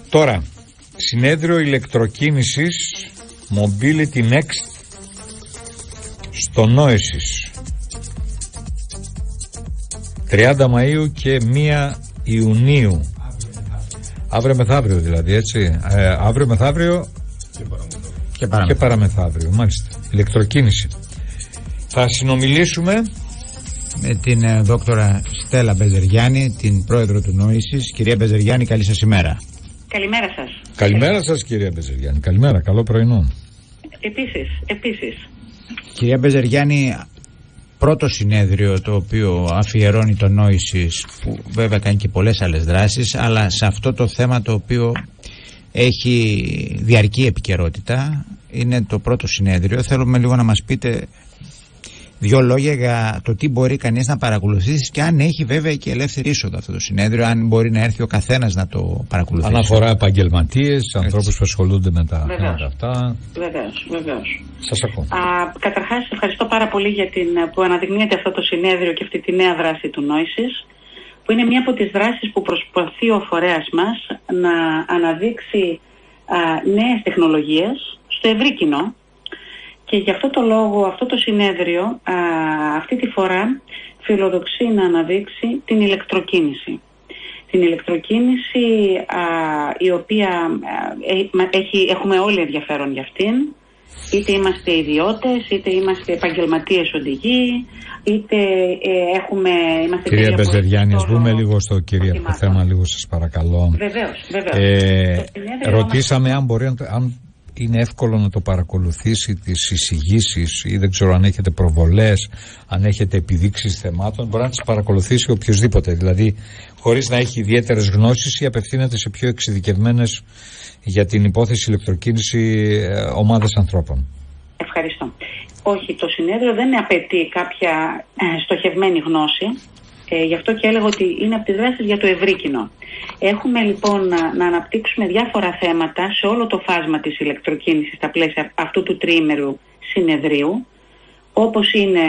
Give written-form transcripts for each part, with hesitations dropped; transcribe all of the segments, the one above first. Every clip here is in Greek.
Τώρα, συνέδριο ηλεκτροκίνησης Mobility Next στο Νόεσις 30 Μαΐου και 1 Ιουνίου. Αύριο μεθαύριο δηλαδή, έτσι. Αύριο μεθαύριο και παραμεθαύριο. Μάλιστα. Ηλεκτροκίνηση. Θα συνομιλήσουμε με την δόκτωρα Στέλλα Μπεζεργιάννη, την πρόεδρο του Νόησις. Κυρία Μπεζεργιάννη, καλή σας ημέρα. Καλημέρα σας. Καλημέρα σας, κυρία Μπεζεργιάννη. Καλημέρα, καλό πρωινό. Επίσης. Κυρία Μπεζεργιάννη, πρώτο συνέδριο το οποίο αφιερώνει το Νόησις, που βέβαια κάνει και πολλές άλλες δράσεις, αλλά σε αυτό το θέμα το οποίο έχει διαρκή επικαιρότητα, είναι το πρώτο συνέδριο. Θέλουμε λίγο να μας πείτε δύο λόγια για το τι μπορεί κανείς να παρακολουθήσει και αν έχει βέβαια και ελεύθερη είσοδο αυτό το συνέδριο, αν μπορεί να έρθει ο καθένας να το παρακολουθήσει. Αναφορά επαγγελματίες, ανθρώπους που ασχολούνται με τα θέματα αυτά. Βεβαίως. Σας ακούω. Καταρχάς, ευχαριστώ πάρα πολύ για που αναδεικνύεται αυτό το συνέδριο και αυτή τη νέα δράση του Νόησις, που είναι μία από τις δράσεις που προσπαθεί ο φορέας μας να αναδείξει νέες τεχνολογίες στο ευρύ κοινό. Και γι' αυτό το λόγο, αυτό το συνέδριο αυτή τη φορά φιλοδοξεί να αναδείξει την ηλεκτροκίνηση. Την ηλεκτροκίνηση η οποία έχουμε όλοι ενδιαφέρον για αυτήν. Είτε είμαστε ιδιώτες, είτε είμαστε επαγγελματίες οδηγοί, είτε είμαστε... Κυρία Μπεζεργιάννη, ας μπούμε λίγο στο κυρίαρχο θέμα, λίγο σας παρακαλώ. Βεβαίως. Ρωτήσαμε αν είναι εύκολο να το παρακολουθήσει τις εισηγήσεις ή δεν ξέρω αν έχετε προβολές, αν έχετε επιδείξεις θεμάτων. Μπορεί να τις παρακολουθήσει οποιοδήποτε, δηλαδή χωρίς να έχει ιδιαίτερες γνώσεις ή απευθύνεται σε πιο εξειδικευμένες για την υπόθεση ηλεκτροκίνηση ομάδες ανθρώπων. Ευχαριστώ. Όχι, το συνέδριο δεν απαιτεί κάποια στοχευμένη γνώση. Γι' αυτό και έλεγα ότι είναι από τις δράσεις για το ευρύ κοινό. Έχουμε λοιπόν να αναπτύξουμε διάφορα θέματα σε όλο το φάσμα της ηλεκτροκίνησης στα πλαίσια αυτού του τριήμερου συνεδρίου, όπως είναι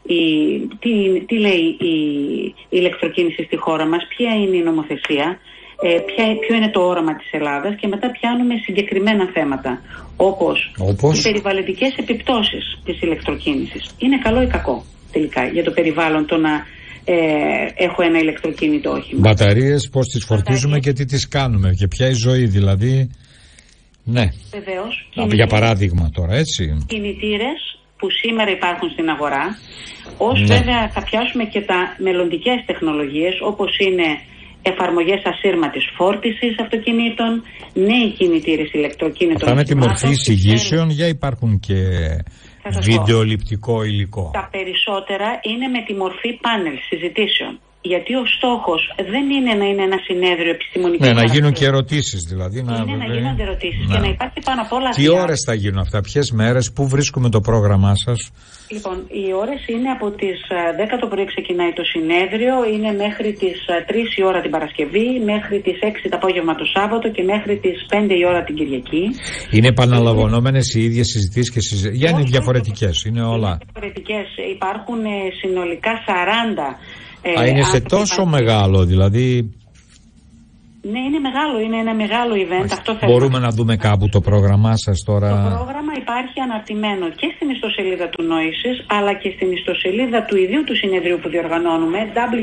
τι λέει η ηλεκτροκίνηση στη χώρα μας, ποια είναι η νομοθεσία, ποιο είναι το όραμα της Ελλάδας, και μετά πιάνουμε συγκεκριμένα θέματα όπως οι περιβαλλοντικές επιπτώσεις της ηλεκτροκίνησης. Είναι καλό ή κακό τελικά για το περιβάλλον το να έχω ένα ηλεκτροκίνητο όχημα. Μπαταρίες, πώς τις φορτίζουμε και τι τις κάνουμε και ποια η ζωή δηλαδή. Ναι. Βεβαίως. Για παράδειγμα τώρα, έτσι. Κινητήρες που σήμερα υπάρχουν στην αγορά, βέβαια θα πιάσουμε και τα μελλοντικές τεχνολογίες, όπως είναι εφαρμογές ασύρματης φόρτισης αυτοκινήτων, νέοι κινητήρες ηλεκτροκίνητων. Αυτά με τη μορφή εισηγήσεων, για υπάρχουν και βιντεοληπτικό υλικό. Τα περισσότερα είναι με τη μορφή πάνελ συζητήσεων. Γιατί ο στόχος δεν είναι να είναι ένα συνέδριο επιστημονικό. Ναι, να γίνουν και ερωτήσεις δηλαδή. Να γίνονται ερωτήσεις και να υπάρχει πάνω απ' όλα. Τι ώρες θα γίνουν αυτά, ποιες μέρες, πού βρίσκουμε το πρόγραμμά σας? Λοιπόν, οι ώρες είναι από τις 10 το πρωί ξεκινάει το συνέδριο, είναι μέχρι τις 3 η ώρα την Παρασκευή, μέχρι τις 6 το απόγευμα το Σάββατο και μέχρι τις 5 η ώρα την Κυριακή. Είναι επαναλαμβανόμενες οι ίδιες συζητήσεις και συζητήσεις? Για είναι διαφορετικές, είναι όλα. Είναι διαφορετικές, υπάρχουν συνολικά 40. Είναι σε τόσο μεγάλο δηλαδή? Ναι, είναι μεγάλο, είναι ένα μεγάλο event. Αυτό μπορούμε να δούμε κάπου το πρόγραμμά σας τώρα? Το πρόγραμμα υπάρχει αναρτημένο και στην ιστοσελίδα του Νόησις, αλλά και στην ιστοσελίδα του ιδίου του συνεδρίου που διοργανώνουμε,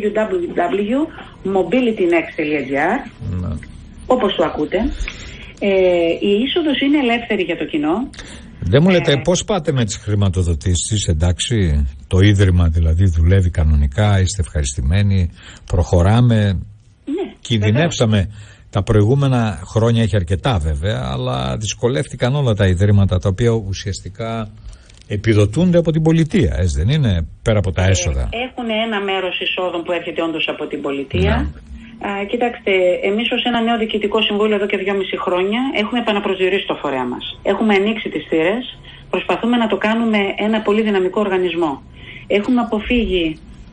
www.mobilitynext.gr, όπως το ακούτε. Η είσοδος είναι ελεύθερη για το κοινό. Δεν μου λέτε πώς πάτε με τις χρηματοδοτήσεις, εντάξει? Το Ίδρυμα δηλαδή δουλεύει κανονικά, είστε ευχαριστημένοι, προχωράμε? Ναι, κινδυνεύσαμε τα προηγούμενα χρόνια, έχει αρκετά βέβαια, αλλά δυσκολεύτηκαν όλα τα ιδρύματα τα οποία ουσιαστικά επιδοτούνται από την πολιτεία, έτσι δεν είναι, πέρα από τα έσοδα? Έχουν ένα μέρος εισόδων που έρχεται όντως από την πολιτεία. Κοιτάξτε, εμείς ως ένα νέο διοικητικό συμβούλιο εδώ και 2,5 χρόνια έχουμε επαναπροσδιορίσει το φορέα μας. Έχουμε ανοίξει τις θύρες, προσπαθούμε να το κάνουμε ένα πολύ δυναμικό οργανισμό. Έχουμε αποφύγει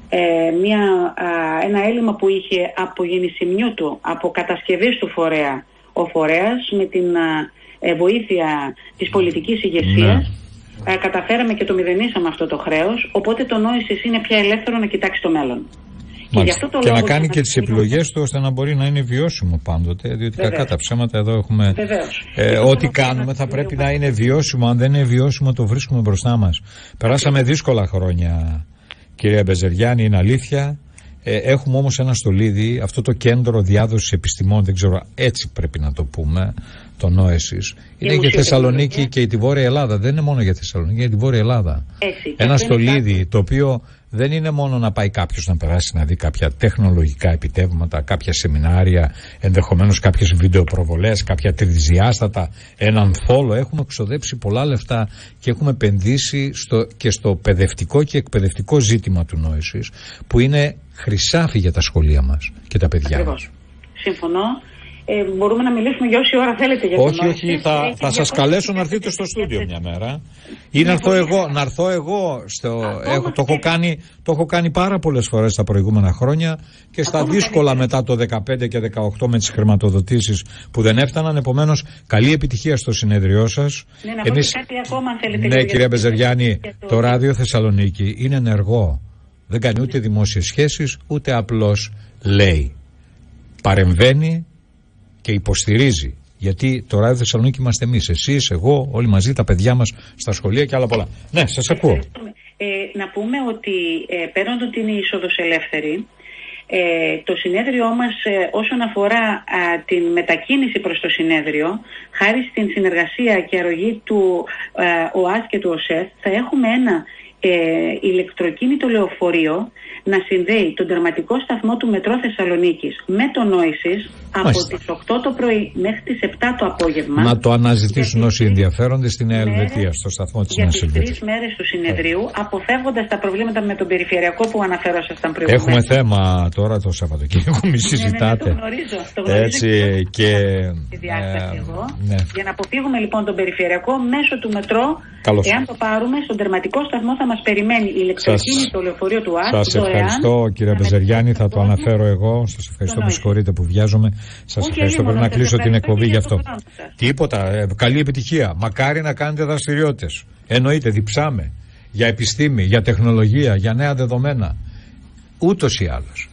ένα έλλειμμα που είχε από γεννησιμιού του, από κατασκευής του φορέα, ο φορέας με την βοήθεια της πολιτικής ηγεσίας. Καταφέραμε και το μηδενίσαμε αυτό το χρέος, οπότε το Νόησις είναι πια ελεύθερο να κοιτάξει το μέλλον. Και να κάνει και τις επιλογές του ώστε να μπορεί να είναι βιώσιμο πάντοτε, διότι κακά τα ψέματα εδώ έχουμε. Ό,τι κάνουμε θα πρέπει να είναι βιώσιμο. Αν δεν είναι βιώσιμο, το βρίσκουμε μπροστά μας. Περάσαμε δύσκολα χρόνια, κυρία Μπεζεριάννη, είναι αλήθεια. Έχουμε όμως ένα στολίδι, αυτό το κέντρο διάδοσης επιστημών, δεν ξέρω, έτσι πρέπει να το πούμε, το Νόεσις. Είναι για Θεσσαλονίκη και τη Βόρεια Ελλάδα. Δεν είναι μόνο για Θεσσαλονίκη, για τη Βόρεια Ελλάδα. Ένα στολίδι το οποίο δεν είναι μόνο να πάει κάποιος να περάσει να δει κάποια τεχνολογικά επιτεύγματα, κάποια σεμινάρια, ενδεχομένως κάποιες βιντεοπροβολές, κάποια τρισδιάστατα, έναν θόλο. Έχουμε εξοδέψει πολλά λεφτά και έχουμε επενδύσει και στο παιδευτικό και εκπαιδευτικό ζήτημα του Νόεσις, που είναι χρυσάφι για τα σχολεία μας και τα παιδιά μας. Συμφωνώ. Μπορούμε να μιλήσουμε για όση ώρα θέλετε για το Νόεσις. Όχι, θα σας καλέσω να έρθετε στο στούντιο μια μέρα. Ή να έρθω εγώ το έχω κάνει πάρα πολλές φορές τα προηγούμενα χρόνια και στα δύσκολα μετά το 2015 και 2018 με τις χρηματοδοτήσεις που δεν έφταναν. Επομένως, καλή επιτυχία στο συνέδριό σας. Ναι, να πω κάτι ακόμα αν θέλετε. Ναι, κυρία Μπεζεριάννη, το Ράδιο Θεσσαλονίκη είναι ενεργό. Δεν κάνει ούτε δημόσιες σχέσεις, ούτε απλώς λέει. Παρεμβαίνει και υποστηρίζει. Γιατί το Ράδιο Θεσσαλονίκη είμαστε εμείς, εσείς, εγώ, όλοι μαζί, τα παιδιά μας στα σχολεία και άλλα πολλά. Ναι, σας ακούω. Να πούμε ότι πέραν ότι είναι η είσοδος ελεύθερη, το συνέδριό μας όσον αφορά την μετακίνηση προς το συνέδριο, χάρη στην συνεργασία και αρρωγή του ΟΑΣ και του ΟΣΕΘ, θα έχουμε ένα ηλεκτροκίνητο λεωφορείο να συνδέει τον τερματικό σταθμό του Μετρό Θεσσαλονίκης με το Νόεσις από τις 8 το πρωί μέχρι τις 7 το απόγευμα. Να το αναζητήσουν όσοι ενδιαφέρονται στη Νέα Ελβετία, στο σταθμό της Νέας Ελβετίας. Για τις 3 μέρες του συνεδρίου, αποφεύγοντας τα προβλήματα με τον περιφερειακό που αναφέρωσαν προηγουμένως. Έχουμε θέμα τώρα το Σαββατοκύριακο, μη συζητάτε. Το γνωρίζω. Έτσι και τη διάσταση εγώ. Για να αποφύγουμε λοιπόν τον περιφερειακό μέσω του μετρό, εάν το πάρουμε στον τερματικό σταθμό θα μας περιμένει η ηλεκτροκίνητο λεωφορείο του ΑΣ. Σας ευχαριστώ, κύριε Μπεζεριάννη, θα το αναφέρω εγώ. Σας ευχαριστώ, με συγχωρείτε που βιάζομαι. Σας ευχαριστώ, πρέπει να κλείσω την εκπομπή γι' αυτό. Τίποτα, καλή επιτυχία. Μακάρι να κάνετε δραστηριότητες. Εννοείται, διψάμε για επιστήμη, για τεχνολογία, για νέα δεδομένα. Ούτως ή άλλως.